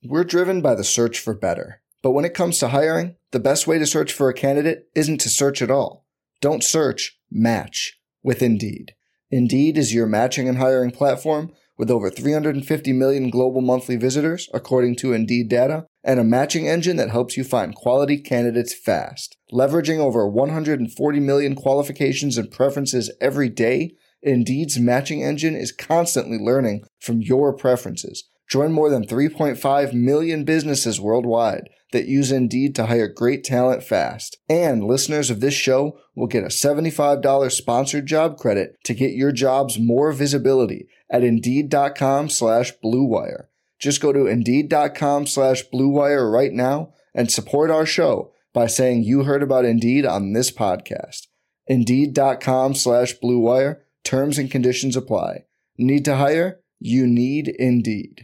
We're driven by the search for better. But when it comes to hiring, the best way to search for a candidate isn't to search at all. Don't search, match with Indeed. Indeed is your matching and hiring platform with over 350 million global monthly visitors, according to Indeed data, and a matching engine that helps you find quality candidates fast. Leveraging over 140 million qualifications and preferences every day, Indeed's matching engine is constantly learning from your preferences. Join more than 3.5 million businesses worldwide that use Indeed to hire great talent fast. And listeners of this show will get a $75 sponsored job credit to get your jobs more visibility at Indeed.com/Blue Wire. Just go to Indeed.com/Blue Wire right now and support our show by saying you heard about Indeed on this podcast. Indeed.com/Blue Wire. Terms and conditions apply. Need to hire? You need Indeed.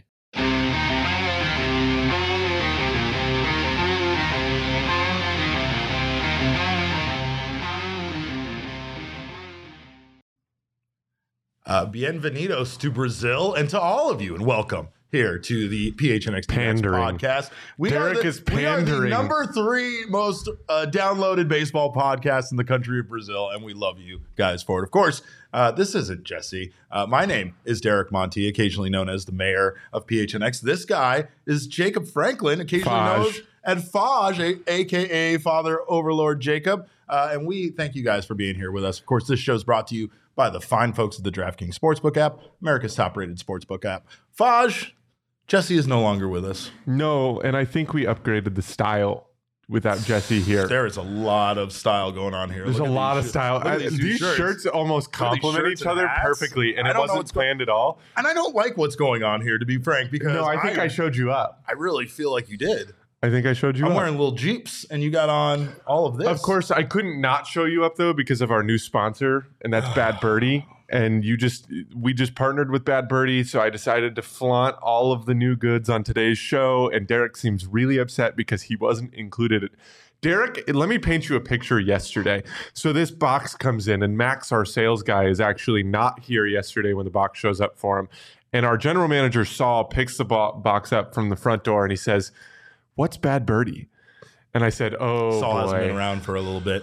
Bienvenidos to Brazil and to all of you, and welcome here to the PHNX podcast. Derek is pandering. We are the number 3 most downloaded baseball podcast in the country of Brazil, and we love you guys for it. Of course, this isn't Jesse. My name is Derek Monti, occasionally known as the mayor of PHNX. This guy is Jacob Franklin, occasionally known as Faj, a.k.a. Father Overlord Jacob. And we thank you guys for being here with us. Of course, this show is brought to you by the fine folks at the DraftKings Sportsbook app, America's top-rated sportsbook app. Faj, Jesse is no longer with us. No, and I think we upgraded the style without Jesse here. There is a lot of style going on here. There's a lot of style. These shirts almost complement each other perfectly, and it wasn't planned at all. And I don't like what's going on here, to be frank, because I think I showed you up. I really feel like you did. I think I showed you up. I'm wearing little Jeeps, and you got on all of this. Of course, I couldn't not show you up, though, because of our new sponsor, and that's Bad Birdie. And we just partnered with Bad Birdie, so I decided to flaunt all of the new goods on today's show. And Derek seems really upset because he wasn't included. Derek, let me paint you a picture yesterday. So this box comes in, and Max, our sales guy, is actually not here yesterday when the box shows up for him. And our general manager, Saul, picks the box up from the front door, and he says, "What's Bad Birdie?" And I said, "Oh, Saul boy. hasn't been around for a little bit."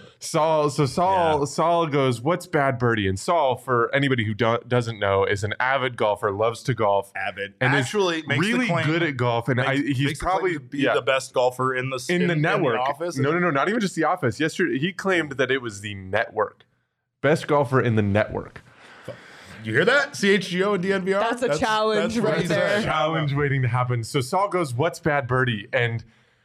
Saul goes, "What's Bad Birdie?" And Saul, for anybody who doesn't know, is an avid golfer, loves to golf, and actually makes really good at golf. And he's probably the best golfer in the network. In the office. No, not even just the office. Yesterday, he claimed that it was the network, best golfer in the network. You hear that? CHGO and DNVR? That's a challenge right there. That's a challenge waiting to happen. So Saul goes, "What's Bad Birdie?" And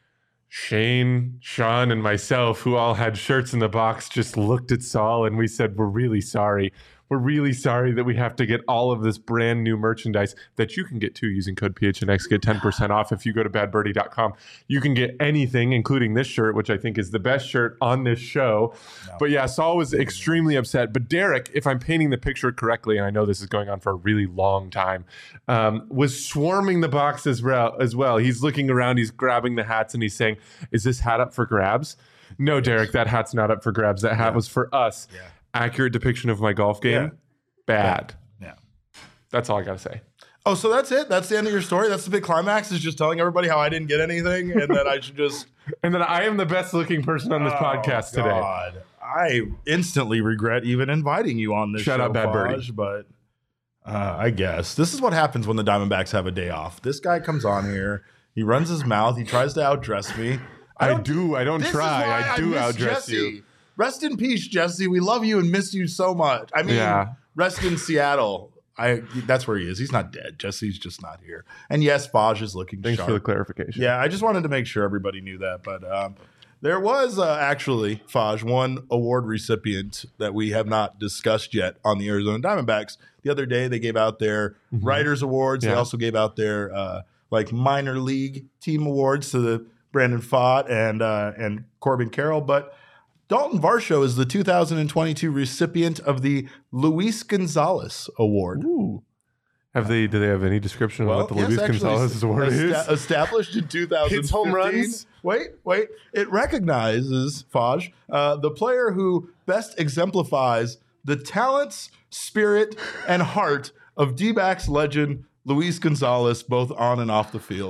Shane, Sean, and myself, who all had shirts in the box, just looked at Saul and we said, "We're really sorry. We're really sorry that we have to get all of this brand new merchandise that you can get too using code PHNX. Get 10% off if you go to badbirdie.com. You can get anything, including this shirt, which I think is the best shirt on this show." No. But yeah, Saul was extremely upset. But Derek, if I'm painting the picture correctly, and I know this is going on for a really long time, was swarming the box as well. He's looking around, he's grabbing the hats, and he's saying, "Is this hat up for grabs?" No, Derek, that hat's not up for grabs. That hat was for us. Yeah. Accurate depiction of my golf game. Yeah. Bad. Yeah. That's all I got to say. Oh, so that's it? That's the end of your story? That's the big climax, is just telling everybody how I didn't get anything and that I should just... And that I am the best looking person on this podcast today. God. I instantly regret even inviting you on this show. Shut up, Bad Birdie. But I guess. This is what happens when the Diamondbacks have a day off. This guy comes on here. He runs his mouth. He tries to outdress me. I don't try. I do outdress you. Rest in peace, Jesse. We love you and miss you so much. I mean, rest in Seattle. That's where he is. He's not dead. Jesse's just not here. And yes, Faj is looking Thanks sharp. for the clarification. Yeah, I just wanted to make sure everybody knew that. But there was actually, Faj, one award recipient that we have not discussed yet on the Arizona Diamondbacks. The other day, they gave out their Writers Awards. Yeah. They also gave out their minor league team awards to the Brandon Pfaadt and Corbin Carroll. But Dalton Varsho is the 2022 recipient of the Luis Gonzalez Award. Ooh. Do they have any description of what the Luis Gonzalez Award is? Established in 2015. Hits home runs. Wait. It recognizes, Faj, the player who best exemplifies the talents, spirit, and heart of D-backs legend Luis Gonzalez, both on and off the field.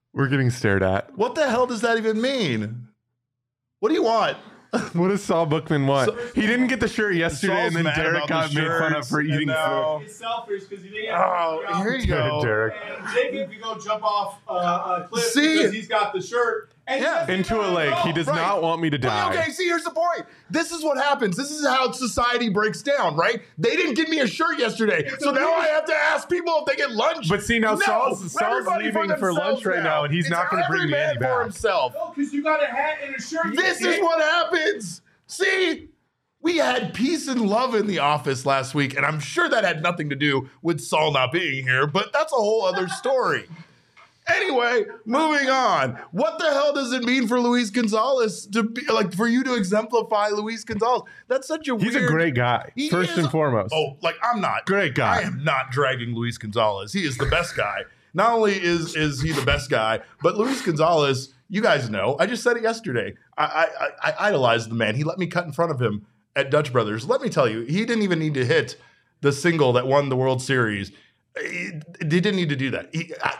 We're getting stared at. What the hell does that even mean? What do you want? What does Saul Bookman want? He didn't get the shirt yesterday, Saul's and then mad Derek about got the made fun of shirts, for and eating now- food. It's selfish because he didn't get Oh, here you go. Derek. And Jacob can go jump off a cliff See? because he's got the shirt. And Yeah. Into a lake. He does Right. not want me to die. But okay, see, here's the point. This is what happens. This is how society breaks down, right? They didn't give me a shirt yesterday, so now I have to ask people if they get lunch. But see, now No, Saul's everybody leaving for lunch themselves right now, and he's It's not going to bring every me man any for back. himself. No, because you got a hat and a shirt. This is what happens. See, we had peace and love in the office last week, and I'm sure that had nothing to do with Saul not being here, but that's a whole other story. Anyway, moving on. What the hell does it mean for Luis Gonzalez to be like for you to exemplify Luis Gonzalez? That's such a He's weird. a great guy, He first is- and foremost. Oh, like I'm not. Great guy. I am not dragging Luis Gonzalez. He is the best guy. Not only is he the best guy, but Luis Gonzalez, you guys know, I just said it yesterday. I idolize the man. He let me cut in front of him at Dutch Brothers. Let me tell you, he didn't even need to hit the single that won the World Series. He didn't need to do that.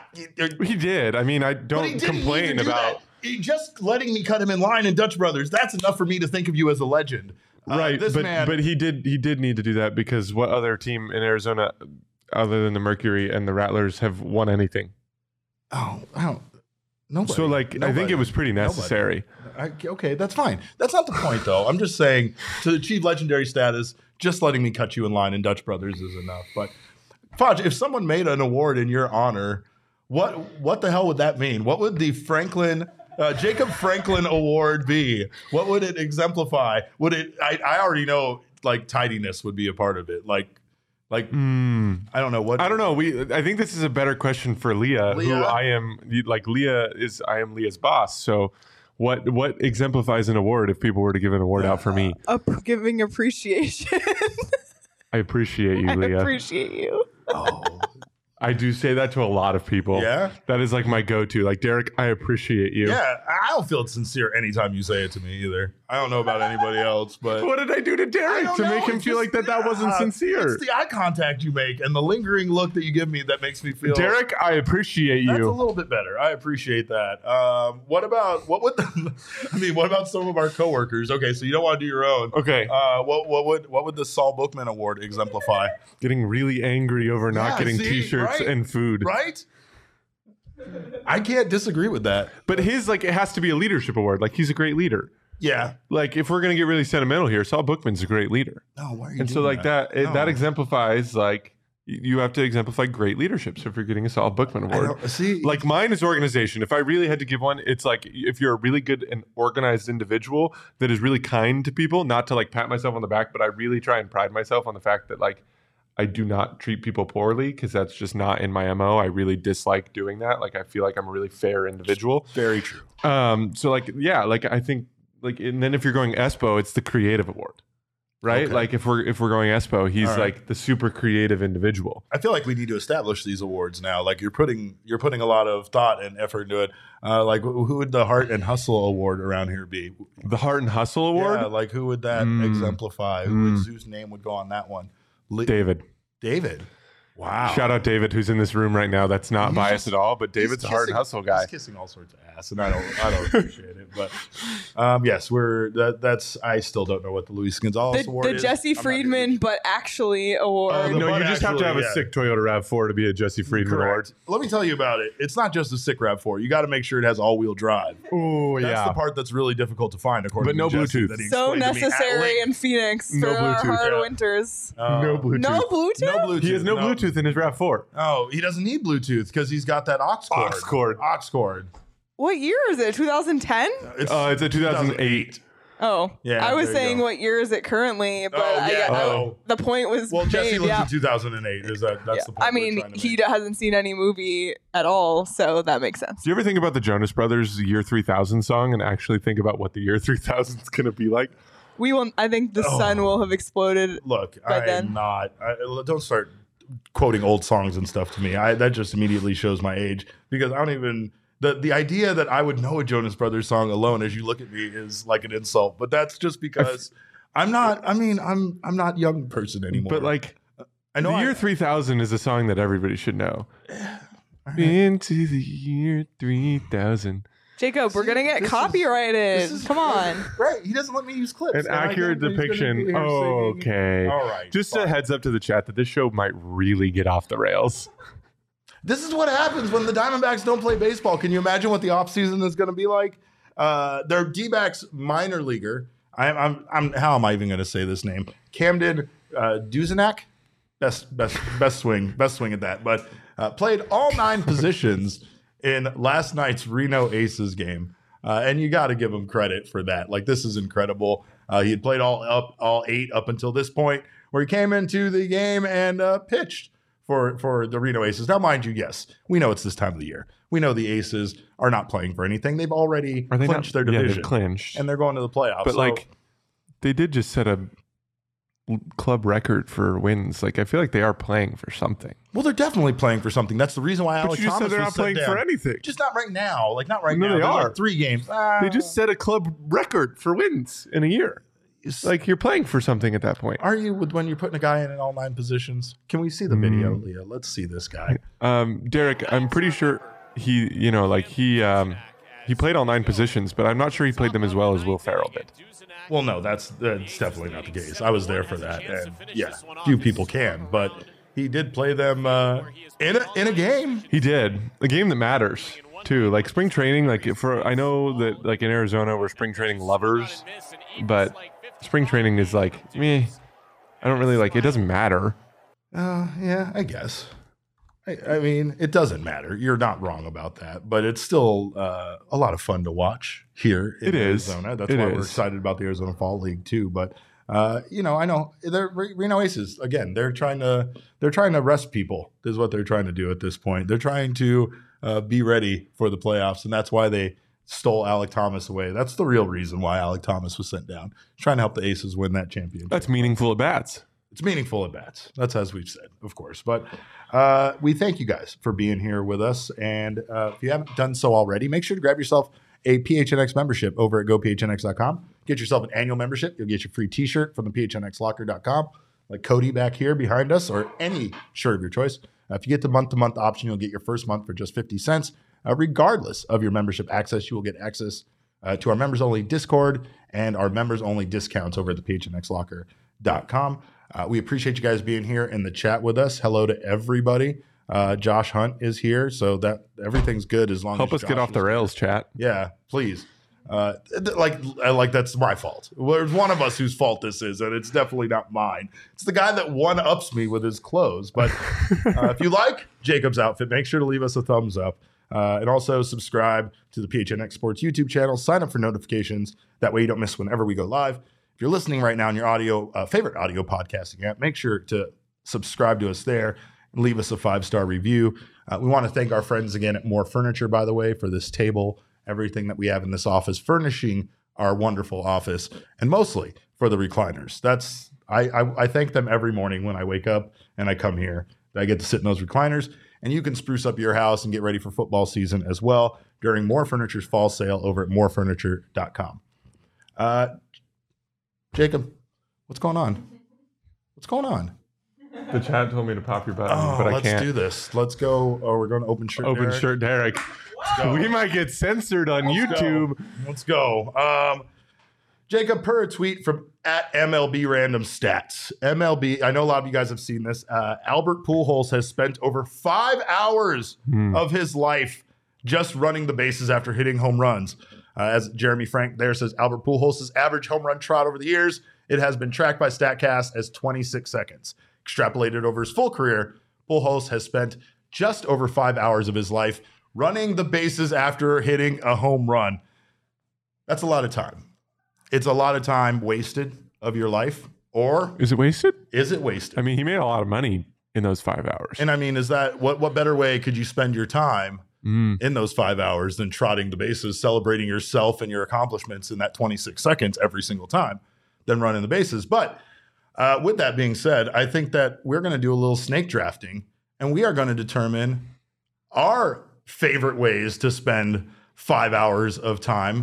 He did. I mean, I But he don't didn't need complain to do about. that. Just letting me cut him in line in Dutch Brothers, that's enough for me to think of you as a legend. Right, This but man, he did need to do that because what other team in Arizona, other than the Mercury and the Rattlers, have won anything? I don't. Nobody. So, like, I think Nobody. it was pretty necessary. Okay, that's fine. That's not the point, though. I'm just saying to achieve legendary status, just letting me cut you in line in Dutch Brothers is enough. But Fudge, if someone made an award in your honor, what the hell would that mean? What would the Jacob Franklin Award be? What would it exemplify? Would it? I already know. Like tidiness would be a part of it. Like I don't know what. I don't know. I think this is a better question for Leah, who Leah? I am. Like I am Leah's boss. So, what exemplifies an award if people were to give an award out for me? Giving appreciation. I appreciate you, I Leah. appreciate you. Oh, I do say that to a lot of people. Yeah? That is like my go-to. Like, Derek, I appreciate you. yeah. I don't feel sincere anytime you say it to me either. I don't know about anybody else, but What did I do to I Derek don't to know, make him it's feel just- like that wasn't sincere? It's the eye contact you make and the lingering look that you give me that makes me feel. Derek, I appreciate That's a you. little bit better. I appreciate that. What about some of our coworkers? Okay, so you don't want to do your own. Okay. What would the Saul Bookman Award exemplify? Getting really angry over not Yeah, getting see, t-shirts right? and food. Right? I can't disagree with that. But his, like, it has to be a leadership award. Like, he's a great leader. Yeah. Like, if we're going to get really sentimental here, Saul Bookman's a great leader. No, why are you And so, doing like, that No. exemplifies, like, you have to exemplify great leadership. So if you're getting a Saul Bookman I award. don't- see, Like, mine is organization. If I really had to give one, it's like if you're a really good and organized individual that is really kind to people, not to like pat myself on the back, but I really try and pride myself on the fact that like I do not treat people poorly because that's just not in my MO. I really dislike doing that. Like I feel like I'm a really fair individual. very true. So like, yeah, like I think like, and then if you're going Espo, it's the creative award, right? Okay. Like if we're going Espo, he's All right. like the super creative individual. I feel like we need to establish these awards now. Like you're putting a lot of thought and effort into it. Like who would the Heart and Hustle Award around here be? The Heart and Hustle award, Yeah, like who would that exemplify? Whose name would go on that one? David. David. Wow. Shout out David, who's in this room right now. That's not biased at all, but David's a He's Heart and kissing- Hustle guy. He's kissing all sorts of ass, and I don't appreciate it. But yes, that's. I still don't know what the Luis Gonzalez Award The is. Jesse I'm not gonna Friedman, do- but actually award. Oh, No, But you just have to have a actually, yeah. sick Toyota RAV4 to be a Jesse Friedman award. Correct. Let me tell you about it. It's not just a sick RAV4. You got to make sure it has all-wheel drive. Oh, That's the part that's really difficult to find, according But no to Jesse, Bluetooth. that he So explained to me at necessary length. in Phoenix No for our Bluetooth. hard Yeah. winters. No Bluetooth. No Bluetooth? No Bluetooth. He has no Bluetooth in his RAV4. Oh, he doesn't need Bluetooth because he's got that aux cord. Aux cord. Aux cord. What year is it? 2010? It's It's a 2008. Oh, Yeah, I was there you saying go. what year is it currently, but Oh, yeah. Oh. the point was Well, Jesse made. lives Yeah. in 2008. That's Yeah. the point. I we're mean, trying to he make. hasn't seen any movie at all, so that makes sense. Do you ever think about the Jonas Brothers Year 3000 song and actually think about what the year 3000 is going to be like? We will. I think the sun will have exploded. Look, by I then. am not. Don't start quoting old songs and stuff to me. That just immediately shows my age because I don't even. The idea that I would know a Jonas Brothers song alone as you look at me is like an insult. But that's just because I'm not. I mean, I'm not a young person anymore. But like, I know the Year 3000 is a song that everybody should know. Into the year 3000. Jacob, we're gonna get this copyrighted. is Come on. Right. He doesn't let me use clips. An and I accurate think he's gonna depiction. be here Oh, singing. okay. All right. Just fine. a heads up to the chat that this show might really get off the rails. This is what happens when the Diamondbacks don't play baseball. Can you imagine what the offseason is going to be like? Their D-backs minor leaguer. I'm how am I even going to say this name? Camden Duzenak. Best swing at that. But played all 9 positions in last night's Reno Aces game. And you got to give him credit for that. Like, this is incredible. He had played all 8 up until this point, where he came into the game and pitched for the Reno Aces. Now, mind you, yes, we know it's this time of the year. We know the Aces are not playing for anything. They've already clinched their division. Yeah, they've clinched. And they're going to the playoffs. But, So- like, they did just set a club record for wins. Like, I feel like they are playing for something. well, they're definitely playing for something. That's the reason why But Alex you just Thomas said they're was not playing sent for down. anything. Just not right now. Like, not right No, now. they There's are. like 3 games. They just set a club record for wins in a year. Like, you're playing for something at that point. Are you when you're putting a guy in all 9 positions? Can we see the video, Leah? Let's see this guy. Derek, I'm pretty sure he played all 9 positions, but I'm not sure he played them as well as Will Ferrell did. Well, no, that's definitely not the case. I was there for that, and yeah, few people can, but he did play them in a game. He did. A game that matters too. Like spring training, I know that like in Arizona we're spring training lovers, but spring training is like me. I don't really like it. Doesn't matter. Yeah, I guess. I mean, it doesn't matter. You're not wrong about that, but it's still a lot of fun to watch here in It is. Arizona. That's It why we're is. excited about the Arizona Fall League too. But I know they're Reno Aces again. They're trying to rest people. Is what they're trying to do at this point. They're trying to be ready for the playoffs, and that's why they stole Alec Thomas away. That's the real reason why Alec Thomas was sent down. Trying to help the Aces win that championship. That's meaningful at bats. It's meaningful at bats. That's as we've said, of course. But we thank you guys for being here with us. And if you haven't done so already, make sure to grab yourself a PHNX membership over at gophnx.com. Get yourself an annual membership. You'll get your free t-shirt from the phnxlocker.com, like Cody back here behind us, or any shirt of your choice. If you get the month-to-month option, you'll get your first month for just 50 cents. Regardless of your membership access, you will get access to our members-only Discord and our members-only discounts over at the phnxlocker.com. We appreciate you guys being here in the chat with us. Hello to everybody. Josh Hunt is here, so that everything's good as long Help as us get Josh off the is rails, chat. here. Yeah, please. Like that's my fault. There's one of us whose fault this is, and it's definitely not mine. It's the guy that one-ups me with his clothes. But if you like Jacob's outfit, make sure to leave us a thumbs up. And also subscribe to the PHNX Sports YouTube channel. Sign up for notifications. That way you don't miss whenever we go live. If you're listening right now on your favorite audio podcasting app, make sure to subscribe to us there and leave us a 5-star review. We want to thank our friends again at More Furniture, by the way, for this table, everything that we have in this office, furnishing our wonderful office, and mostly for the recliners. I thank them every morning when I wake up and I come here. I get to sit in those recliners, and you can spruce up your house and get ready for football season as well during More Furniture's fall sale over at morefurniture.com. Jacob, what's going on? What's going on? The chat told me to pop your button, but I let's can't. do this. Let's go. Oh, we're going to open shirt. Open Derek. shirt, Derek. go. We might get censored on YouTube. Let's go. Jacob, per a tweet from at MLB Random Stats. MLB, I know a lot of you guys have seen this. Albert Pujols has spent over 5 hours of his life just running the bases after hitting home runs. As Jeremy Frank there says, Albert Pujols' average home run trot over the years, it has been tracked by StatCast as 26 seconds. Extrapolated over his full career, Pujols has spent just over 5 hours of his life running the bases after hitting a home run. That's a lot of time. It's a lot of time wasted of your life, or Is it wasted? is it wasted? I mean, he made a lot of money in those 5 hours. And I mean, is that what better way could you spend your time in those 5 hours than trotting the bases, celebrating yourself and your accomplishments in that 26 seconds every single time than running the bases? But with that being said, I think that we're going to do a little snake drafting, and we are going to determine our favorite ways to spend 5 hours of time.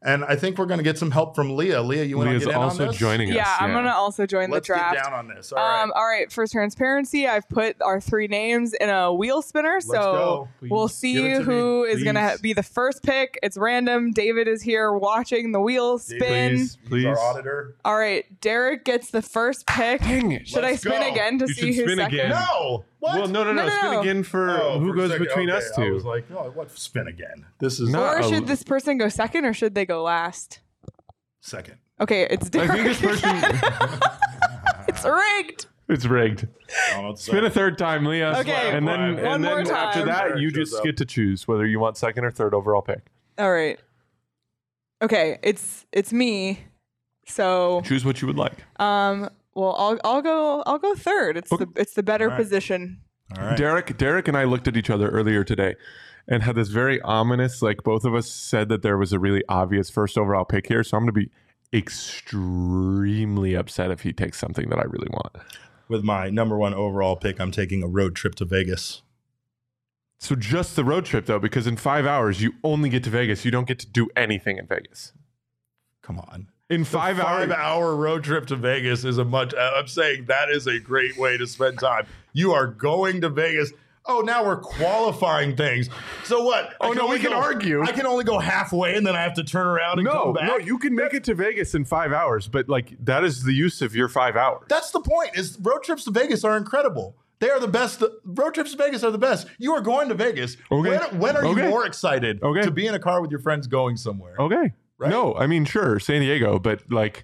And I think we're going to get some help from Leah. Leah, you want to Leah's get in also on this? joining us. Yeah, I'm gonna also join Let's the draft. get down on this. All right. All right, for transparency, I've put our 3 names in a wheel spinner, so go. we'll Please. see Give it to who me, is gonna please. be the first pick. It's random. David is here watching the wheel spin. Please, He's please. our auditor. All right, Derek gets the first pick. Dang it. Should I Let's spin go. again to You see should who's spin second? again. No. What? Well, no. No, Spin no. again for who for a goes second. between Okay, us I two. was like, no, what? Spin again. This is No. Or should Oh. this person go second, or should they go last? second. Okay, it's I Derek. think this person. It's rigged. It's rigged. I don't know what to Spin say. a third time, Leah. Okay, And then, one and more then after time. that, you Shows just up. get to choose whether you want second or third overall pick. All right. Okay, it's me. So Choose what you would like. well, I'll go third. It's the better All right. position. All right. Derek and I looked at each other earlier today and had this very ominous, like both of us said that there was a really obvious first overall pick here. So I'm going to be extremely upset if he takes something that I really want. With my number 1 overall pick, I'm taking a road trip to Vegas. So just the road trip though, because in 5 hours, you only get to Vegas. You don't get to do anything in Vegas. Come on. In 5 hours. 5-hour road trip to Vegas is I'm saying that is a great way to spend time. You are going to Vegas. Oh, now we're qualifying things. So what? Oh, no, we can argue. I can only go halfway and then I have to turn around and come back. No, you can make it to Vegas in 5 hours, but like that is the use of your 5 hours. That's the point. Is road trips to Vegas are incredible. They are the best. Road trips to Vegas are the best. You are going to Vegas. Okay. When are Okay. you more excited Okay. to be in a car with your friends going somewhere? Okay. Right? No, I mean sure, San Diego, but like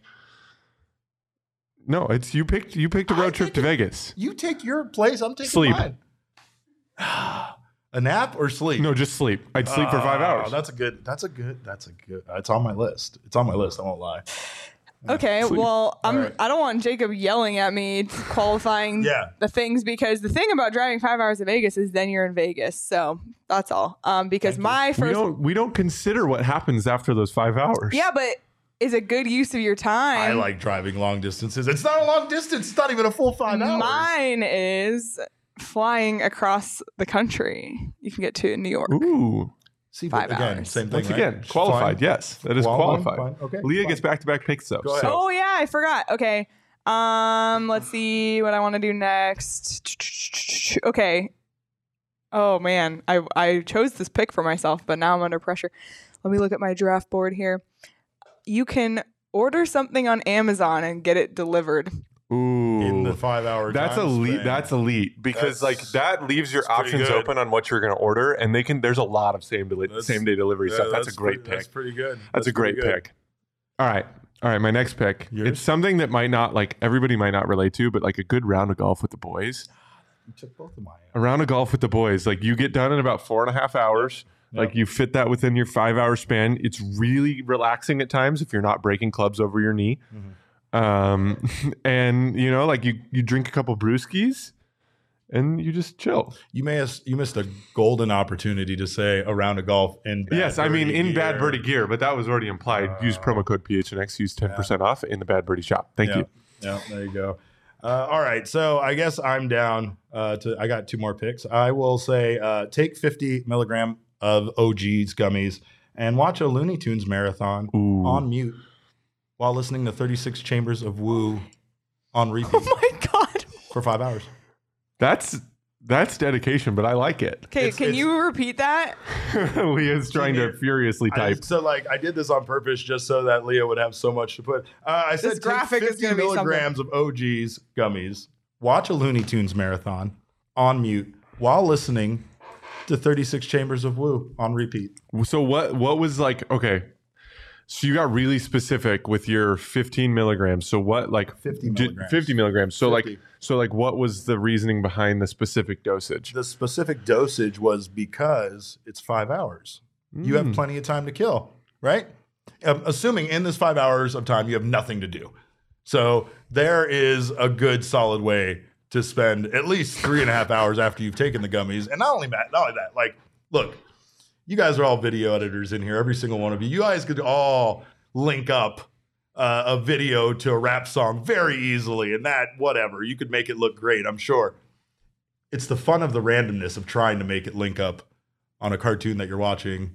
no, it's you picked a road trip to Vegas. You take your place. I'm taking Sleep. mine. A nap or sleep? No, just sleep. I'd sleep for 5 hours. That's a good. It's on my list. It's on my list. I won't lie. Okay, Sleep. well, right. I don't want Jacob yelling at me qualifying Yeah. the things, because the thing about driving 5 hours to Vegas is then you're in Vegas. So that's all. Because my we first don't consider what happens after those 5 hours. yeah, but is a good use of your time. I like driving long distances. It's not a long distance. It's not even a full 5 hours. Mine is flying across the country. You can get to New York. Ooh. See, 5 but again, hours. same thing. Once right? again, qualified. Fine. Yes, that is Qualified, qualified. fine. Okay, Leah fine. gets back-to-back picks though. Go ahead. So Oh yeah, I forgot. Okay. Let's see what I want to do next. Okay. Oh man, I chose this pick for myself, but now I'm under pressure. Let me look at my draft board here. You can order something on Amazon and get it delivered. ooh. In the 5 hour. That's time elite. span. That's elite because That's- like that leaves your that's pretty options good. open on what you're going to order, and there's a lot of same day delivery Yeah, stuff. That's a great That's pick. pretty good. That's a great pretty good. pick. All right. My next pick. Yours? It's something that might not like everybody might not relate to, but like a good round of golf with the boys. You took both of mine. A round of golf with the boys, like you get done in about 4.5 hours. Yep. Like you fit that within your 5 hour span. It's really relaxing at times if you're not breaking clubs over your knee. Mm-hmm. And you know, like you drink a couple brewskis and you just chill. You missed a golden opportunity to say a round of golf in Bad Yes, I mean Birdie in Bad gear. Birdie gear, but that was already implied. Use promo code PHNX, use 10% off in the Bad Birdie shop. Thank Yeah. you. Yeah, there you go. All right, so I guess I'm down I got 2 more picks. I will say take 50 milligram of OG's gummies and watch a Looney Tunes marathon Ooh. on mute while listening to 36 Chambers of Woo on repeat Oh my god. for 5 hours. That's dedication, but I like it. Okay, It's- can you repeat that? Leah's trying to furiously type. I did this on purpose just so that Leah would have so much to put. I said This graphic take is 50 gonna be something. milligrams of OG's gummies, watch a Looney Tunes marathon on mute while listening to 36 Chambers of Woo on repeat. So what was like, okay. So you got really specific with your 15 milligrams. So what, like 50 milligrams. 50 milligrams. So 50. like what was the reasoning behind the specific dosage? The specific dosage was because it's 5 hours. You have plenty of time to kill, right? Assuming in this 5 hours of time, you have nothing to do. So there is a good solid way to spend at least 3.5 hours after you've taken the gummies. And not only that, like, look, you guys are all video editors in here, every single one of you. You guys could all link up a video to a rap song very easily, and that, whatever, you could make it look great, I'm sure. It's the fun of the randomness of trying to make it link up on a cartoon that you're watching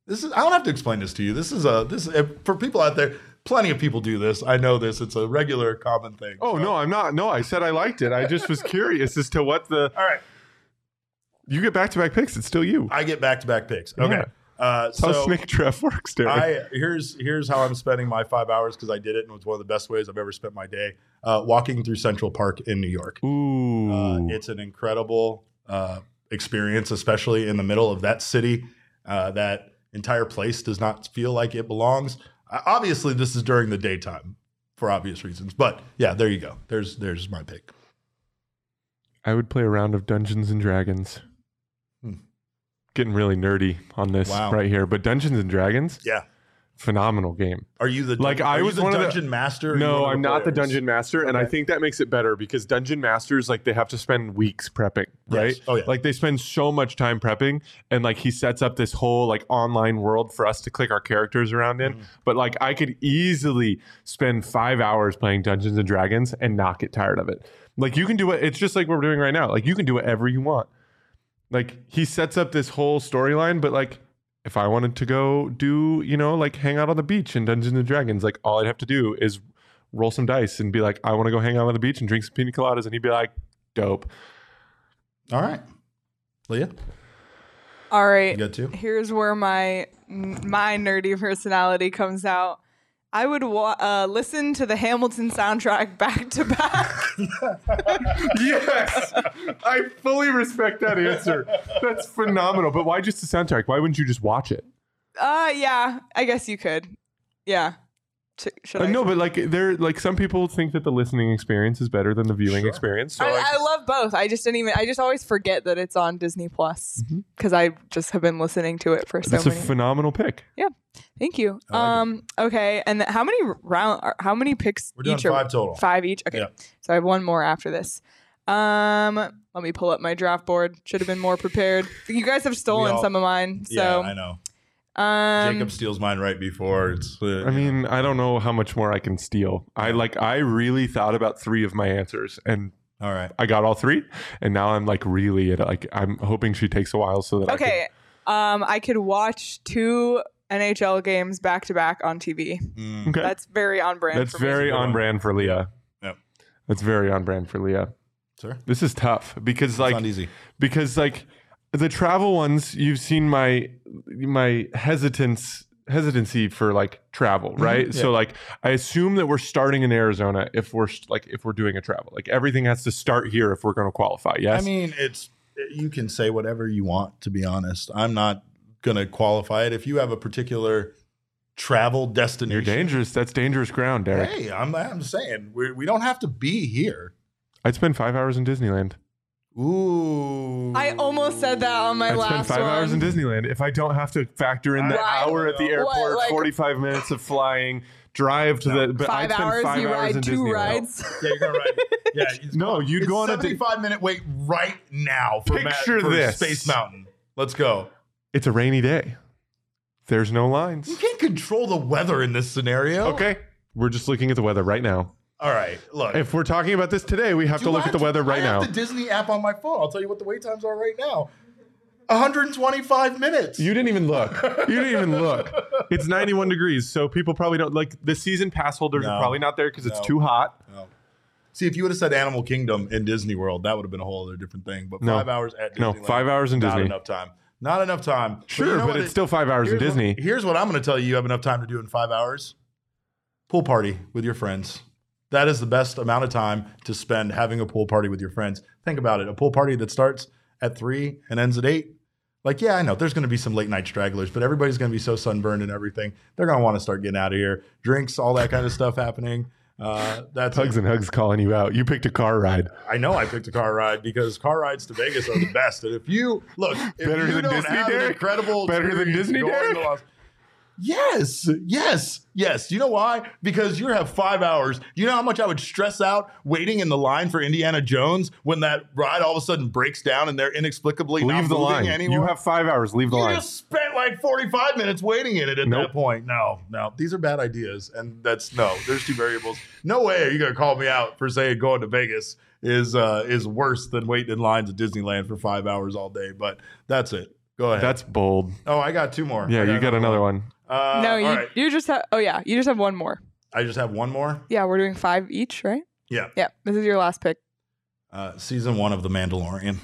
I don't have to explain this to you. This is for people out there. Plenty of people do this. I know this. It's a regular common thing. Oh, no, I'm not. No, I said I liked it. I just was curious as to what the. All right. You get back-to-back picks. It's still you. I get back-to-back picks. Okay. Yeah. That's how snake draft works, Derek. Here's how I'm spending my 5 hours because I did it and it was one of the best ways I've ever spent my day. Walking through Central Park in New York. Ooh. It's an incredible experience, especially in the middle of that city. That entire place does not feel like it belongs. Obviously, this is during the daytime for obvious reasons. But yeah, there you go. There's my pick. I would play a round of Dungeons and Dragons. Getting really nerdy on this right here, but Dungeons and Dragons, phenomenal game. Are you the dungeon master? No, I'm not the dungeon master, and I think that makes it better because dungeon masters they have to spend weeks prepping, right? Yes. Oh yeah, they spend so much time prepping, and he sets up this whole online world for us to click our characters around in. But I could easily spend 5 hours playing Dungeons and Dragons and not get tired of it. You can do it. It's just like what we're doing right now. You can do whatever you want. He sets up this whole storyline, but if I wanted to go do, hang out on the beach in Dungeons and Dragons, all I'd have to do is roll some dice and be like, I want to go hang out on the beach and drink some pina coladas. And he'd be like, dope. All right. Leah? All right. You got two? Here's where my nerdy personality comes out. I would listen to the Hamilton soundtrack back to back. Yes, I fully respect that answer. That's phenomenal. But why just the soundtrack? Why wouldn't you just watch it? Yeah, I guess you could. Yeah. Should I? No, but they're some people think that the listening experience is better than the viewing experience. So I love both. I just always forget that it's on Disney Plus because I just have been listening to it for so many. It's a phenomenal pick. Yeah. Thank you. Okay. And how many picks We're doing each? 5 total. 5 each. Okay. Yeah. So I have one more after this. Let me pull up my draft board. Should have been more prepared. You guys have stolen some of mine. So yeah, I know. Jacob steals mine right before. It's. I mean, I don't know how much more I can steal. I really thought about 3 of my answers, and all right, I got all 3, and now I'm really at I'm hoping she takes a while so that. Okay, I could watch 2 NHL games back to back on TV. Okay, that's very on brand. That's very on brand for Leah. Yep, that's very on brand for Leah. Sir, this is tough because it's not easy. Because the travel ones, you've seen my hesitancy for travel, right? Yeah. So I assume that we're starting in Arizona if we're doing a travel. Everything has to start here if we're going to qualify. Yes. I mean, you can say whatever you want. To be honest, I'm not going to qualify it. If you have a particular travel destination, you're dangerous. That's dangerous ground, Derek. Hey, I'm saying we don't have to be here. I'd spend 5 hours in Disneyland. Ooh. I almost said that on my last one. I'd spend 5 hours in Disneyland if I don't have to factor in the hour at the airport, 45 minutes of flying, drive to the... But 5 hours, you ride 2 rides. Yeah, you're going to ride... Yeah, no, you'd go on a 75-minute wait right now for this. Space Mountain. Let's go. It's a rainy day. There's no lines. You can't control the weather in this scenario. Okay. We're just looking at the weather right now. All right, look. If we're talking about this today, we have to look at the weather right now. I have the Disney app on my phone. I'll tell you what the wait times are right now. 125 minutes. You didn't even look. It's 91 degrees, so people probably don't the season pass holders are probably not there because it's too hot. No. See, if you would have said Animal Kingdom in Disney World, that would have been a whole other different thing. But 5 hours at Disneyland. No, 5 hours in Disney. Not enough time. Not enough time. Sure, but it's still 5 hours in Disney. Here's what I'm going to tell you have enough time to do in 5 hours. Pool party with your friends. That is the best amount of time to spend having a pool party with your friends. Think about it. A pool party that starts at 3 and ends at 8. Yeah, I know there's going to be some late night stragglers, but everybody's going to be so sunburned and everything. They're going to want to start getting out of here. Drinks, all that kind of stuff happening. That's Hugs and Hugs calling you out. You picked a car ride. I know I picked a car ride because car rides to Vegas are the best. And if you better than Disney, Derek? Better than Disney, Derek? Yes. You know why? Because you have 5 hours. Do you know how much I would stress out waiting in the line for Indiana Jones when that ride all of a sudden breaks down and they're inexplicably not moving anymore? You have 5 hours. Leave the line. You just spent 45 minutes waiting in it at that point. No. These are bad ideas. And there's 2 variables. No way are you going to call me out for saying going to Vegas is worse than waiting in lines at Disneyland for 5 hours all day. But that's it. Go ahead. That's bold. Oh, I got two more. Yeah, I you got another one. No, all right. you just have. Oh yeah, you just have one more. I just have one more. Yeah, we're doing 5 each, right? Yeah. Yeah. This is your last pick. Season 1 of The Mandalorian.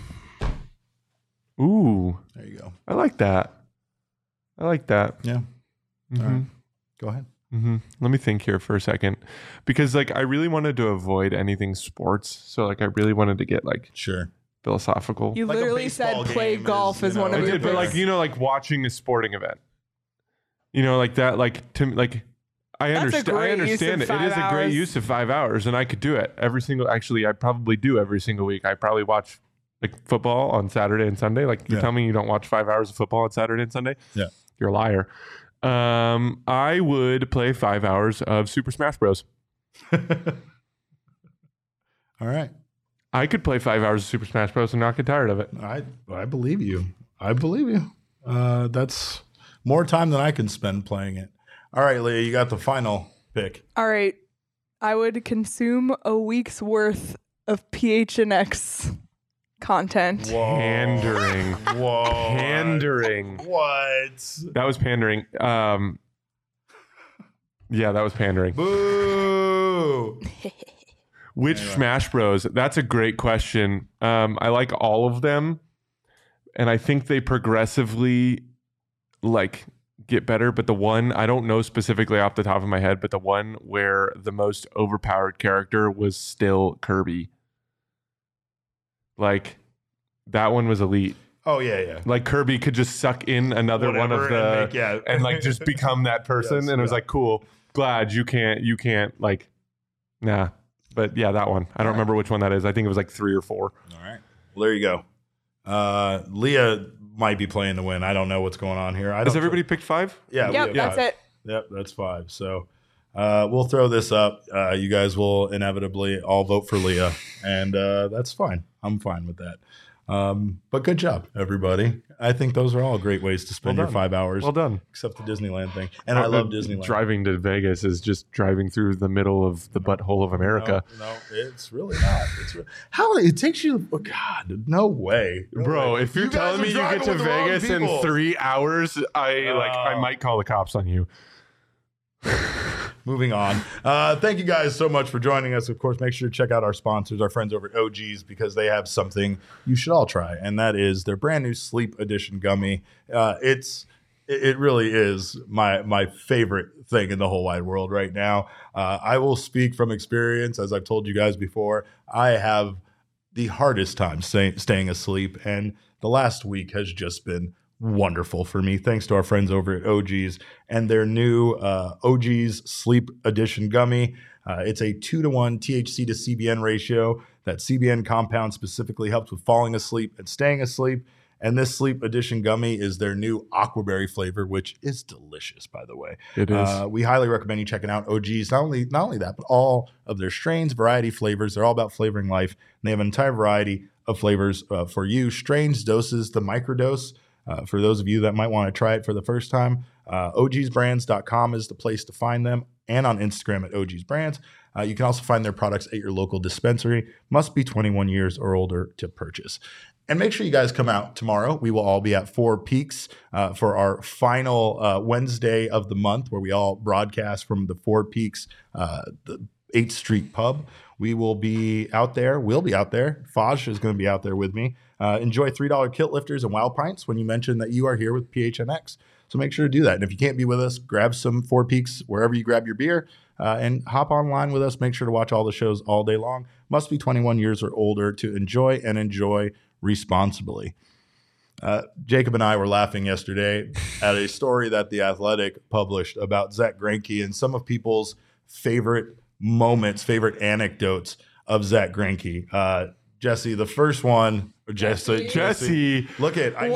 Ooh, There you go. I like that. Yeah. Mhm. All right. Go ahead. Let me think here for a second, because like I really wanted to avoid anything sports, so like I really wanted to get like Sure. philosophical. You Like a literally said baseball play game golf is, as you one know, of I your did, but picks. like like watching a sporting event, like that, like to like I That's a understand. I great use understand of it. It is 5 a great hours. use of 5 hours, and I could do it every single. Actually, I probably do every single week. I probably watch like football on Saturday and Sunday. Like you Yeah. tell me you don't watch 5 hours of football on Saturday and Sunday. Yeah. You're a liar. I would play 5 hours of Super Smash Bros. All right. I could play 5 hours of Super Smash Bros. And not get tired of it. I believe you. I believe you. That's more time than I can spend playing it. All right, Leah, you got the final pick. All right. I would consume a week's worth of PHNX content. Pandering. Whoa. Pandering. What? That was pandering. Yeah, that was pandering. Boo. Which Anyway. Smash Bros? That's a great question. I like all of them, and I think they progressively like get better. But the one I don't know specifically off the top of my head, but the one where the most overpowered character was still Kirby. Like that one was elite. Oh, yeah. Like Kirby could just suck in another one of Whatever, the and make- yeah. and like just become that person. Yes, And it was yeah. like, cool. Glad you can't like, nah. But yeah, that one. I don't remember which one that is. I think it was like 3 or 4. All right. Well, there you go. Leah might be playing to win. I don't know what's going on here. Has everybody picked 5? Yeah. we Yep, have that's 5. it. Yep, that's 5. So we'll throw this up. You guys will inevitably all vote for Leah, and that's fine. I'm fine with that. But good job, everybody. I think those are all great ways to spend Well your done. 5 hours, Well done. except the Disneyland thing. And I love Disneyland. Driving to Vegas is just driving through the middle of the butthole of America. No, it's really not. How it takes you? Oh God, no way, No Bro, way. if you're guys telling are me you driving get to with the wrong Vegas in people. 3 hours, I might call the cops on you. Moving on. Thank you guys so much for joining us. Of course, make sure to check out our sponsors, our friends over at OG's, because they have something you should all try, and that is their brand new Sleep Edition gummy. It really is my favorite thing in the whole wide world right now. I will speak from experience, as I've told you guys before. I have the hardest time staying asleep, and the last week has just been wonderful for me, thanks to our friends over at OG's and their new OG's Sleep Edition gummy. It's a 2-to-1 THC to CBN ratio. That CBN compound specifically helps with falling asleep and staying asleep. And this Sleep Edition gummy is their new aquaberry flavor, which is delicious, by the way. It is. We highly recommend you checking out OG's. Not only that, but all of their strains, variety, flavors. They're all about flavoring life. And they have an entire variety of flavors for you. Strains, doses, the microdose. For those of you that might want to try it for the first time, ogsbrands.com is the place to find them, and on Instagram at ogsbrands. You can also find their products at your local dispensary. Must be 21 years or older to purchase. And make sure you guys come out tomorrow. We will all be at Four Peaks for our final Wednesday of the month, where we all broadcast from the Four Peaks, the 8th Street Pub. We will be out there. We'll be out there. Faj is going to be out there with me. Enjoy $3 kilt lifters and wild pints when you mention that you are here with PHNX. So make sure to do that. And if you can't be with us, grab some Four Peaks wherever you grab your beer and hop online with us. Make sure to watch all the shows all day long. Must be 21 years or older to enjoy, and enjoy responsibly. Jacob and I were laughing yesterday at a story that The Athletic published about Zach Greinke and some of people's favorite moments, favorite anecdotes of Zach Greinke. Jesse, the first one. Jesse. Look at I knew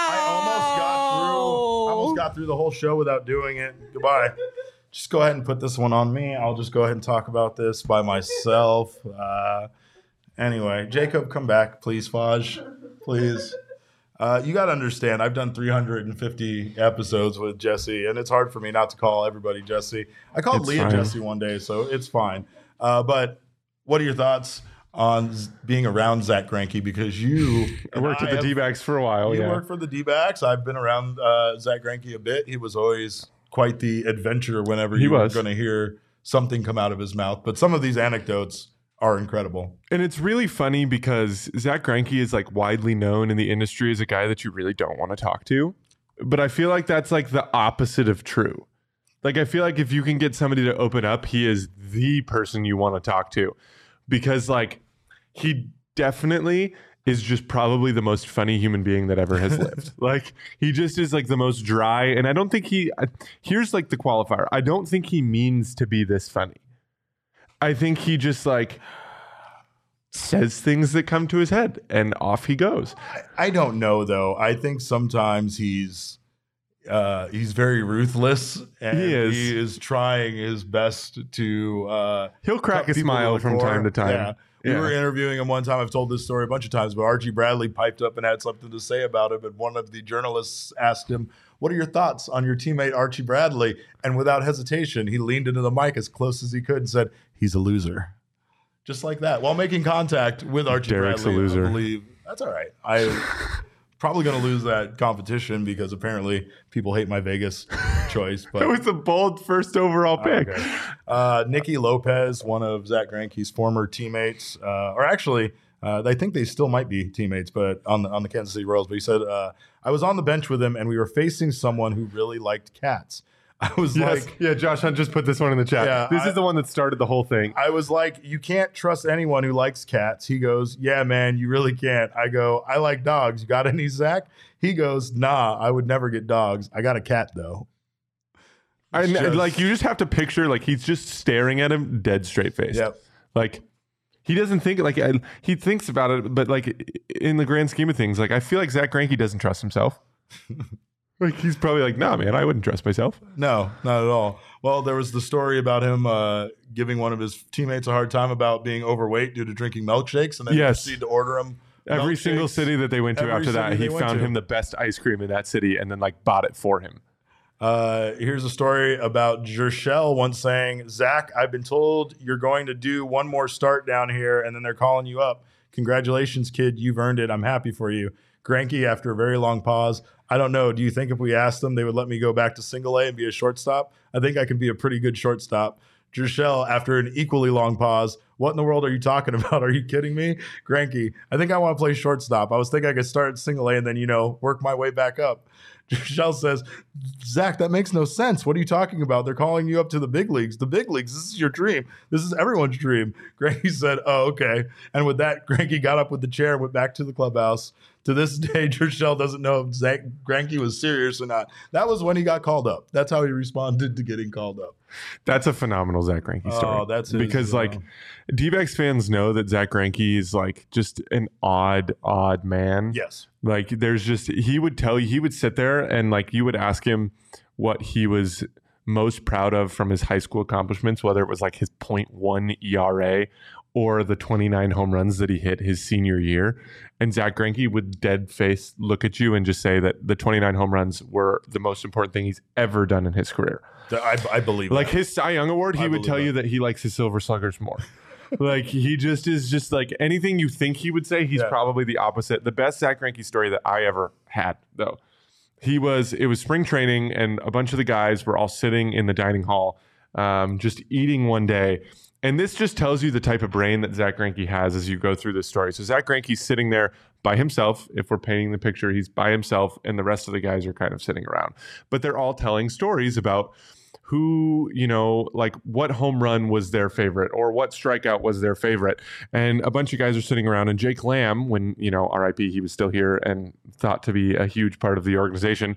I almost got through the whole show without doing it. Goodbye. Just go ahead and put this one on me. I'll just go ahead and talk about this by myself. Anyway, Jacob, come back, please, Faj. Please. You got to understand, I've done 350 episodes with Jesse, and it's hard for me not to call everybody Jesse. I called It's Leah fine. Jesse one day, so it's fine. But what are your thoughts on being around Zach Greinke because you I worked at the D-backs for a while. You Yeah. worked for the D-backs. I've been around Zach Greinke a bit. He was always quite the adventurer whenever you were going to hear something come out of his mouth. But some of these anecdotes are incredible. And it's really funny because Zach Greinke is like widely known in the industry as a guy that you really don't want to talk to. But I feel like that's like the opposite of true. Like, I feel like if you can get somebody to open up, he is the person you want to talk to, because like he definitely is just probably the most funny human being that ever has lived. Like, he just is like the most dry. And I don't think here's like the qualifier. I don't think he means to be this funny. I think he just like says things that come to his head and off he goes. I don't know though. I think sometimes he's very ruthless, and he is trying his best to he'll crack a smile from time to time. Yeah. We were interviewing him one time. I've told this story a bunch of times, but Archie Bradley piped up and had something to say about it. But one of the journalists asked him, "What are your thoughts on your teammate Archie Bradley?" And without hesitation, he leaned into the mic as close as he could and said, "He's a loser." Just like that, while making contact with Archie Derek's Bradley. a loser. I believe that's all right. I probably going to lose that competition because apparently people hate my Vegas choice. But That was a bold first overall pick. Okay. Nicky Lopez, one of Zach Greinke's former teammates, or actually, I think they still might be teammates, but on the Kansas City Royals. But he said, I was on the bench with him, and we were facing someone who really liked cats. I was like, yeah, Josh Hunt just put this one in the chat. Yeah, this is the one that started the whole thing. I was like, you can't trust anyone who likes cats. He goes, yeah, man, you really can't. I go, I like dogs. You got any, Zach? He goes, nah, I would never get dogs. I got a cat, though. And like, you just have to picture, like, he's just staring at him dead straight faced. Yep. Like, he doesn't think, like, he thinks about it, but, like, in the grand scheme of things, like, I feel like Zach Greinke doesn't trust himself. Like, he's probably like, nah, man, I wouldn't trust myself. No, not at all. Well, there was the story about him giving one of his teammates a hard time about being overweight due to drinking milkshakes, and then he proceeded to order him. Every single city that they went to after that, he found him the best ice cream in that city and then, like, bought it for him. Here's a story about Jershell once saying, Zach, I've been told you're going to do one more start down here, and then they're calling you up. Congratulations, kid. You've earned it. I'm happy for you. Greinke, after a very long pause, I don't know. Do you think if we asked them, they would let me go back to single A and be a shortstop? I think I can be a pretty good shortstop. Jershell, after an equally long pause, what in the world are you talking about? Are you kidding me? Greinke, I think I want to play shortstop. I was thinking I could start at single A and then, work my way back up. Jershell says, Zach, that makes no sense. What are you talking about? They're calling you up to the big leagues. The big leagues, this is your dream. This is everyone's dream. Greinke said, oh, okay. And with that, Greinke got up with the chair and went back to the clubhouse. To this day, Jershell doesn't know if Zach Greinke was serious or not. That was when he got called up. That's how he responded to getting called up. That's a phenomenal Zach Greinke story. Oh, that's his, because like D-backs fans know that Zach Greinke is like just an odd man. Yes. Like there's just, he would sit there and like you would ask him what he was most proud of from his high school accomplishments, whether it was like his 0.1 ERA or the 29 home runs that he hit his senior year. And Zach Greinke would dead face look at you and just say that the 29 home runs were the most important thing he's ever done in his career. I believe like that. His Cy Young Award, he would tell you that he likes his Silver Sluggers more. Like he just is just like anything you think he would say, he's probably the opposite. The best Zach Greinke story that I ever had, though, it was spring training and a bunch of the guys were all sitting in the dining hall just eating one day. And this just tells you the type of brain that Zach Greinke has as you go through this story. So Zach Greinke's sitting there by himself. If we're painting the picture, he's by himself and the rest of the guys are kind of sitting around. But they're all telling stories about who, like what home run was their favorite or what strikeout was their favorite. And a bunch of guys are sitting around, and Jake Lamb, when, RIP, he was still here and thought to be a huge part of the organization,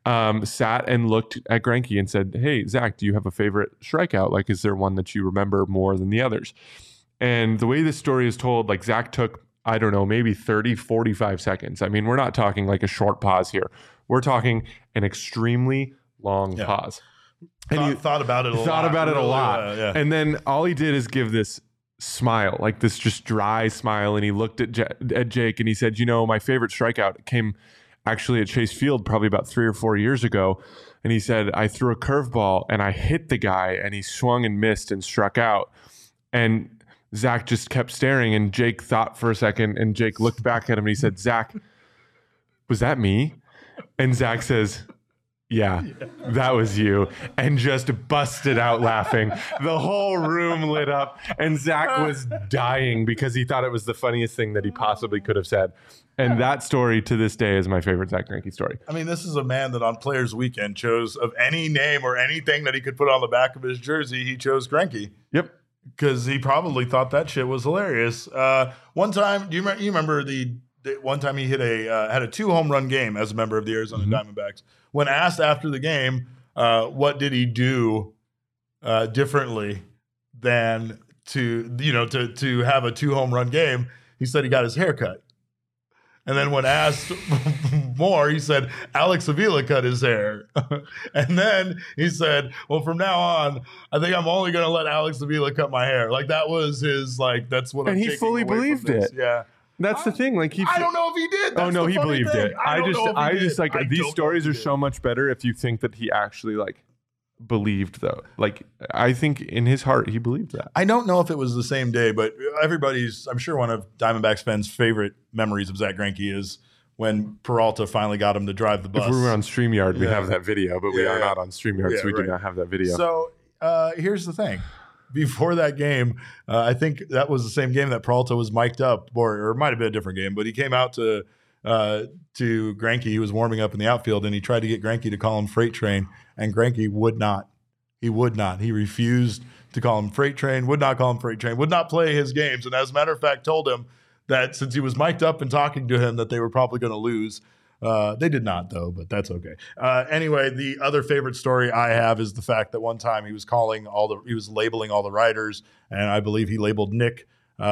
sat and looked at Greinke and said, hey, Zach, do you have a favorite strikeout? Like, is there one that you remember more than the others? And the way this story is told, like Zach took, I don't know, maybe 30, 45 seconds. I mean, we're not talking like a short pause here. We're talking an extremely long pause. And he thought about it a lot. Thought about it a lot. Yeah. And then all he did is give this smile, like this just dry smile. And he looked at Jake and he said, my favorite strikeout came actually at Chase Field probably about 3 or 4 years ago. And he said, I threw a curveball and I hit the guy and he swung and missed and struck out. And Zach just kept staring, and Jake thought for a second, and Jake looked back at him and he said, Zach, was that me? And Zach says, yeah, that was you, and just busted out laughing. The whole room lit up, and Zach was dying because he thought it was the funniest thing that he possibly could have said. And that story to this day is my favorite Zach Greinke story. I mean, this is a man that on Players Weekend chose, of any name or anything that he could put on the back of his jersey, he chose Greinke. Yep. Because he probably thought that shit was hilarious. One time, you remember the one time he hit had a 2 home run game as a member of the Arizona Diamondbacks. When asked after the game, what did he do differently than to have a 2 home run game, he said he got his hair cut. And then when asked more, he said Alex Avila cut his hair. And then he said, well, from now on, I think I'm only going to let Alex Avila cut my hair. Like, that was his, like, that's what I'm taking away from this. And he fully believed it. Yeah. That's the thing. Like, I don't know if he did. That's no, the he funny believed thing. it. I just like these stories are so much better if you think that he actually like believed though. Like, I think in his heart he believed that. I don't know if it was the same day, but I'm sure one of Diamondbacks fans' favorite memories of Zach Greinke is when Peralta finally got him to drive the bus. If we were on StreamYard, we have that video, but we are not on StreamYard, so we do not have that video. So here's the thing. Before that game, I think that was the same game that Peralta was mic'd up, or it might have been a different game, but he came out to Greinke. He was warming up in the outfield, and he tried to get Greinke to call him Freight Train, and Greinke would not. He would not. He refused to call him Freight Train, would not call him Freight Train, would not play his games, and as a matter of fact, told him that since he was mic'd up and talking to him that they were probably going to lose. They did not, though, but that's okay. Anyway, the other favorite story I have is the fact that one time he was labeling all the writers, and I believe he labeled Nick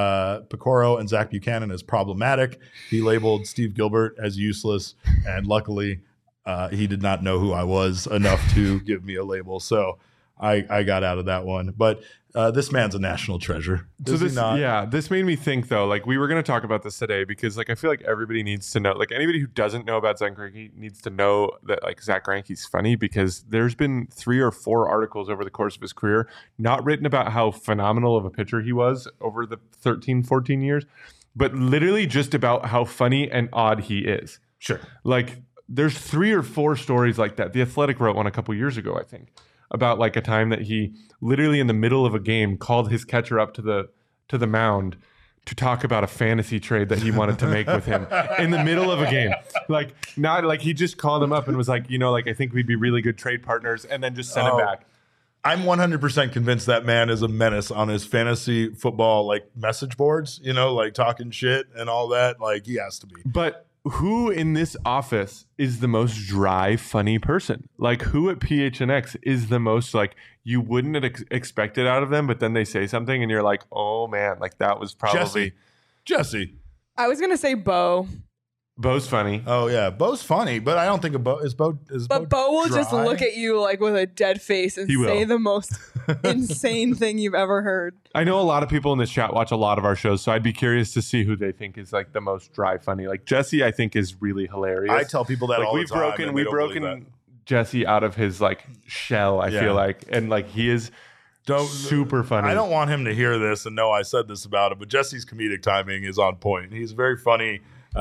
Picoro and Zach Buchanan as problematic. He labeled Steve Gilbert as useless, and luckily he did not know who I was enough to give me a label. So I got out of that one. But this man's a national treasure. This made me think though, like we were going to talk about this today because like I feel like everybody needs to know, like anybody who doesn't know about Zach Greinke needs to know that like Zach Greinke's funny, because there's been 3 or 4 articles over the course of his career not written about how phenomenal of a pitcher he was over the 13, 14 years, but literally just about how funny and odd he is. Sure. Like there's 3 or 4 stories like that. The Athletic wrote one a couple years ago, I think, about like a time that he literally in the middle of a game called his catcher up to the mound to talk about a fantasy trade that he wanted to make with him in the middle of a game. Like, not like he just called him up and was like, like I think we'd be really good trade partners, and then just sent him back. I'm 100% convinced that man is a menace on his fantasy football like message boards, like talking shit and all that. Like, he has to be. But who in this office is the most dry, funny person? Like, who at PHNX is the most, like, you wouldn't expect it out of them, but then they say something and you're like, oh man, like that was probably Jesse. I was gonna say Bo. Bo's funny. Oh yeah, Bo's funny, but I don't think Bo is Bo. But Bo will dry? just look at you like with a dead face and say the most insane thing you've ever heard. I know a lot of people in this chat watch a lot of our shows, so I'd be curious to see who they think is like the most dry funny. Like Jesse, I think is really hilarious. I tell people that like, all the time. We've broken Jesse out of his like shell. I feel like, and like he is super funny. I don't want him to hear this and know I said this about him, but Jesse's comedic timing is on point. He's very funny.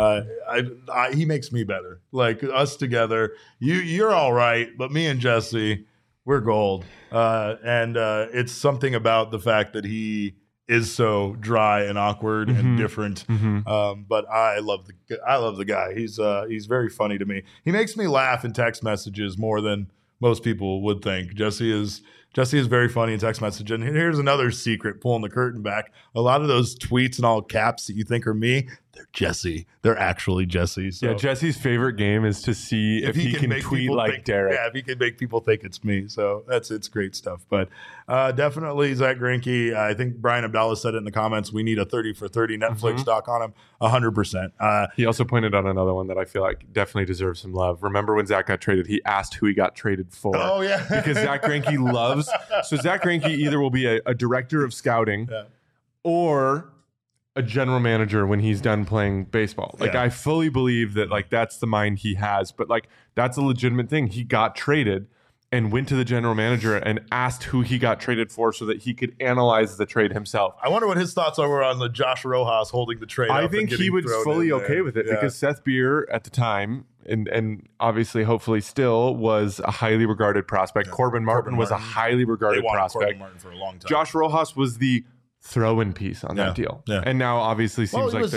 He makes me better. Like us together, you're all right, but me and Jesse, we're gold. And it's something about the fact that he is so dry and awkward and different. But I love the guy. He's very funny to me. He makes me laugh in text messages more than most people would think. Jesse is very funny in text message. And here's another secret, pulling the curtain back. A lot of those tweets in all caps that you think are me, they're Jesse. They're actually Jesse. So. Yeah, Jesse's favorite game is to see if he can tweet like Derek. Yeah, if he can make people think it's me. So it's great stuff. But definitely Zach Greinke. I think Brian Abdallah said it in the comments. We need a 30 for 30 Netflix doc on him. 100%. He also pointed out another one that I feel like definitely deserves some love. Remember when Zach got traded? He asked who he got traded for. Oh yeah, because Zach Greinke loves. So Zach Greinke either will be a director of scouting, or a general manager when he's done playing baseball. Like I fully believe that like that's the mind he has, but like that's a legitimate thing. He got traded and went to the general manager and asked who he got traded for so that he could analyze the trade himself. I wonder what his thoughts were on the Josh Rojas holding the trade. I think he was fully okay with it because Seth Beer at the time, and obviously, hopefully still, was a highly regarded prospect. Corbin Martin was a highly regarded prospect. Corbin Martin for a long time. Josh Rojas was the throw-in piece on that deal. Yeah. And now obviously seems like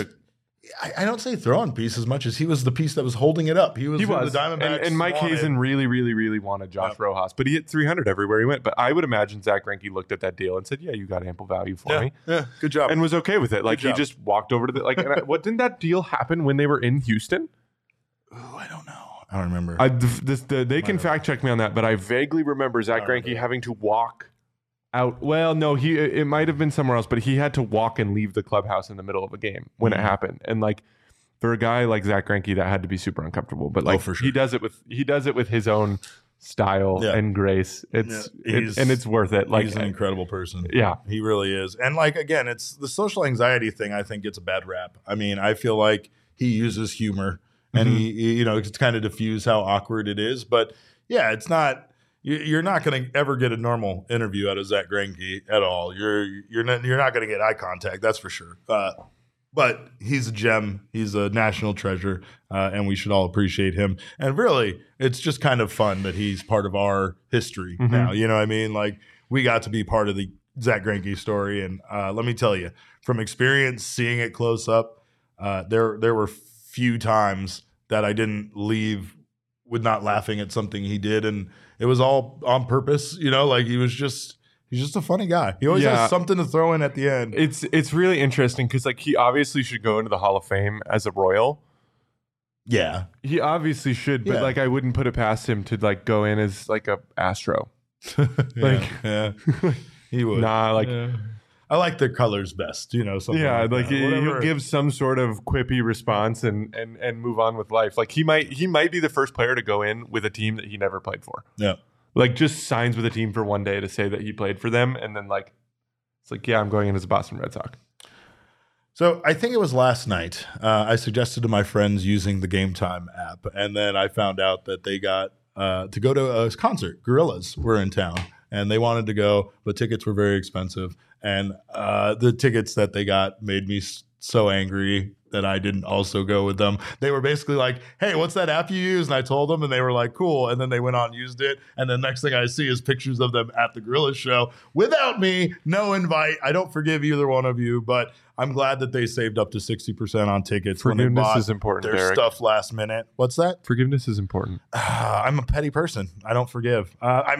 I don't say throwing piece as much as he was the piece that was holding it up. He was. The Diamondbacks. And Mike Hazen really wanted Josh Rojas, but he hit 300 everywhere he went. But I would imagine Zach Greinke looked at that deal and said, "Yeah, you got ample value for me." Yeah, good job. And was okay with it. Like he just walked over to the what didn't that deal happen when they were in Houston? Oh, I don't know. I don't remember. They can fact check me on that, but I vaguely remember Zach Greinke having to walk out. Well, no, it might have been somewhere else, but he had to walk and leave the clubhouse in the middle of a game when it happened. And like for a guy like Zach Greinke, that had to be super uncomfortable. But like for sure. he does it with his own style and grace. It's worth it. Like he's an incredible person. Yeah, he really is. And like again, it's the social anxiety thing. I think gets a bad rap. I mean, I feel like he uses humor and he it's kind of diffuse how awkward it is. But yeah, it's not. You're not going to ever get a normal interview out of Zach Greinke at all. You're not going to get eye contact. That's for sure. But he's a gem. He's a national treasure, and we should all appreciate him. And really, it's just kind of fun that he's part of our history now. You know what I mean? Like we got to be part of the Zach Greinke story. And let me tell you, from experience, seeing it close up, there were few times that I didn't leave with not laughing at something he did, and it was all on purpose. Like he's just a funny guy. He always has something to throw in at the end. It's really interesting because like he obviously should go into the Hall of Fame as a Royal. Yeah, he obviously should, but like I wouldn't put it past him to like go in as like a Astro. He would. I like their colors best, something. Yeah, like he'll give some sort of quippy response and move on with life. Like he might be the first player to go in with a team that he never played for. Yeah, like just signs with a team for one day to say that he played for them, and then like it's like, yeah, I'm going in as a Boston Red Sox. So I think it was last night. I suggested to my friends using the Game Time app, and then I found out that they got to go to a concert. Gorillaz were in town, and they wanted to go, but tickets were very expensive. And the tickets that they got made me so angry that I didn't also go with them. They were basically like, "Hey, what's that app you use?" And I told them, and they were like, "Cool." And then they went on and used it. And the next thing I see is pictures of them at the Gorillaz show without me, no invite. I don't forgive either one of you, but I'm glad that they saved up to 60% on tickets when they bought is important, their Derek. stuff last minute. What's that? Forgiveness is important. I'm a petty person. I don't forgive.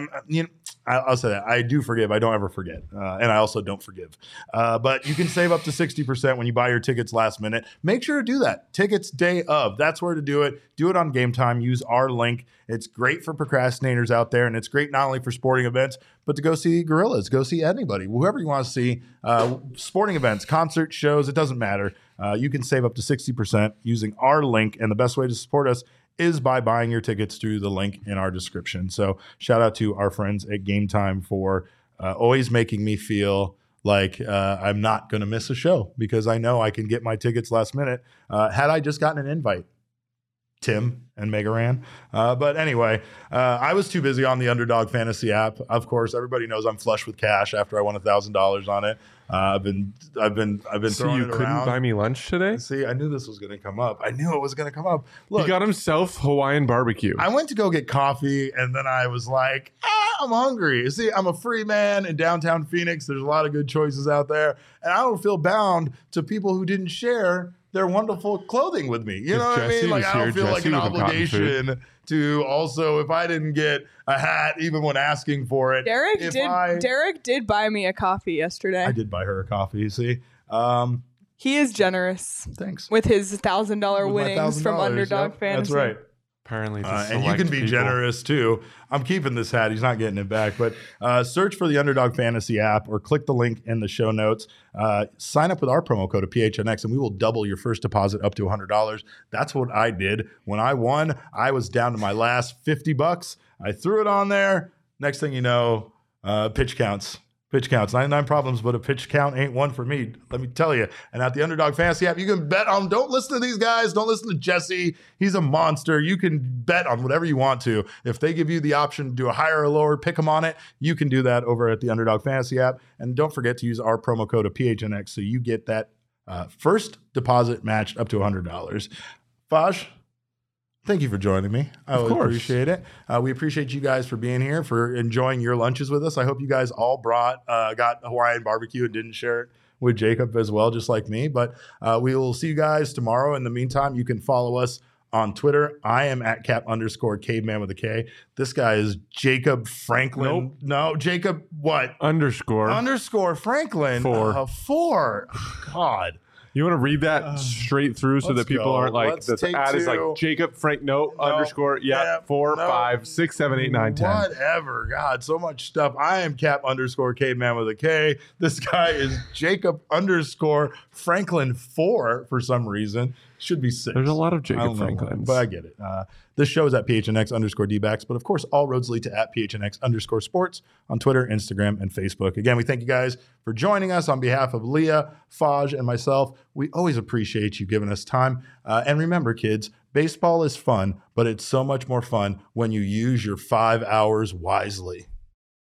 I'll say that. I do forgive. I don't ever forget. And I also don't forgive. But you can save up to 60% when you buy your tickets last minute. Make sure to do that. Tickets day of. That's where to do it. Do it on Game Time. Use our link. It's great for procrastinators out there. And it's great not only for sporting events, but to go see Gorillaz. Go see anybody. Whoever you want to see. Sporting events, concert shows. It doesn't matter. You can save up to 60% using our link. And the best way to support us is by buying your tickets through the link in our description. So shout out to our friends at Game Time for always making me feel like I'm not going to miss a show because I know I can get my tickets last minute. Had I just gotten an invite, Tim and Megaran. But anyway, I was too busy on the Underdog Fantasy app. Of course, everybody knows I'm flush with cash after I won $1,000 on it. I've been So throwing you it couldn't around. buy me lunch today? See, I knew this was going to come up. I knew it was going to come up. Look, He got himself Hawaiian barbecue. I went to go get coffee, and then I was like, I'm hungry. See, I'm a free man in downtown Phoenix. There's a lot of good choices out there, and I don't feel bound to people who didn't share their wonderful clothing with me. You know what I Jesse mean? Like, was I don't here, feel like Jesse an would have gotten obligation to also, if I didn't get a hat, even when asking for it. Derek did buy me a coffee yesterday. I did buy her a coffee, see? He is generous Thanks. with his $1,000 With my winnings from $1,000, Underdog yep, Fantasy. That's right. Apparently, And you can be generous too. I'm keeping this hat. He's not getting it back. But search for the Underdog Fantasy app or click the link in the show notes. Sign up with our promo code of PHNX and we will double your first deposit up to $100. That's what I did. When I won, I was down to my last $50. I threw it on there. Next thing you know, pitch counts Pitch counts, 99 problems, but a pitch count ain't one for me. Let me tell you. And at the Underdog Fantasy app, you can bet on, don't listen to these guys. Don't listen to Jesse. He's a monster. You can bet on whatever you want to. If they give you the option to do a higher or lower, pick them on it. You can do that over at the Underdog Fantasy app. And don't forget to use our promo code of PHNX so you get that first deposit matched up to $100. Faj, thank you for joining me. I always appreciate it. We appreciate you guys for being here, for enjoying your lunches with us. I hope you guys all got Hawaiian barbecue and didn't share it with Jacob as well, just like me. But we will see you guys tomorrow. In the meantime, you can follow us on Twitter. I am at @cap_caveman with a K. This guy is Jacob Franklin. Nope. No, Jacob what? _. Franklin. 4. 4. God. You want to read that straight through so that let's people go. aren't like, Let's the take ad is like two. Jacob Frank, no, _, yeah, 4, no. 5, 6, 7, 8, 9, 10. Whatever. God, so much stuff. I am @cap_caveman with a K. This guy is Jacob _Franklin 4 for some reason. Should be 6. There's a lot of I Jacob don't know why, Franklins. but I get it. This show is at PHNX_DBacks, but of course, all roads lead to @PHNX_sports on Twitter, Instagram, and Facebook. Again, we thank you guys for joining us on behalf of Leah, Faj, and myself. We always appreciate you giving us time. And remember, kids, baseball is fun, but it's so much more fun when you use your 5 hours wisely.